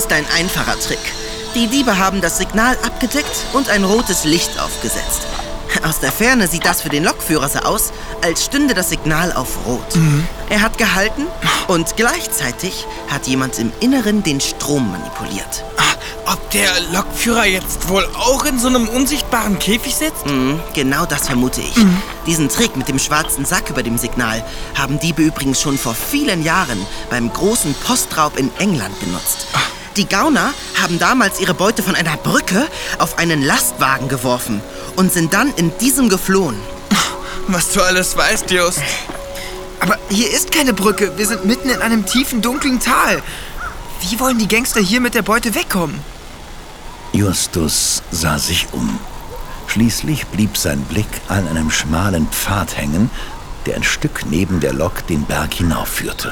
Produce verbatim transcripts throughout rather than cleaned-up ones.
ist ein einfacher Trick. Die Diebe haben das Signal abgedeckt und ein rotes Licht aufgesetzt. Aus der Ferne sieht das für den Lokführer so aus, als stünde das Signal auf Rot. Mhm. Er hat gehalten und gleichzeitig hat jemand im Inneren den Strom manipuliert. Ob der Lokführer jetzt wohl auch in so einem unsichtbaren Käfig sitzt? Mhm, genau das vermute ich. Mhm. Diesen Trick mit dem schwarzen Sack über dem Signal haben Diebe übrigens schon vor vielen Jahren beim großen Postraub in England benutzt. Ach. Die Gauner haben damals ihre Beute von einer Brücke auf einen Lastwagen geworfen und sind dann in diesem geflohen. Was du alles weißt, Just. Aber hier ist keine Brücke. Wir sind mitten in einem tiefen, dunklen Tal. Wie wollen die Gangster hier mit der Beute wegkommen? Justus sah sich um. Schließlich blieb sein Blick an einem schmalen Pfad hängen, der ein Stück neben der Lok den Berg hinaufführte.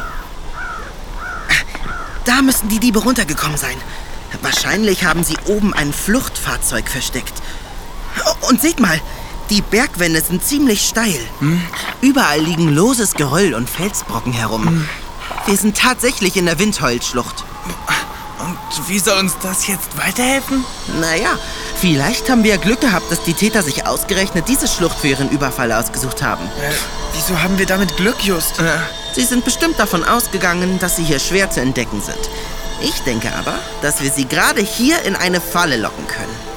Da müssen die Diebe runtergekommen sein. Wahrscheinlich haben sie oben ein Fluchtfahrzeug versteckt. Und seht mal, die Bergwände sind ziemlich steil. Hm? Überall liegen loses Geröll und Felsbrocken herum. Hm. Wir sind tatsächlich in der Windheulschlucht. Und wie soll uns das jetzt weiterhelfen? Naja, vielleicht haben wir Glück gehabt, dass die Täter sich ausgerechnet diese Schlucht für ihren Überfall ausgesucht haben. Äh, wieso haben wir damit Glück, Just? Äh. Sie sind bestimmt davon ausgegangen, dass sie hier schwer zu entdecken sind. Ich denke aber, dass wir sie gerade hier in eine Falle locken können.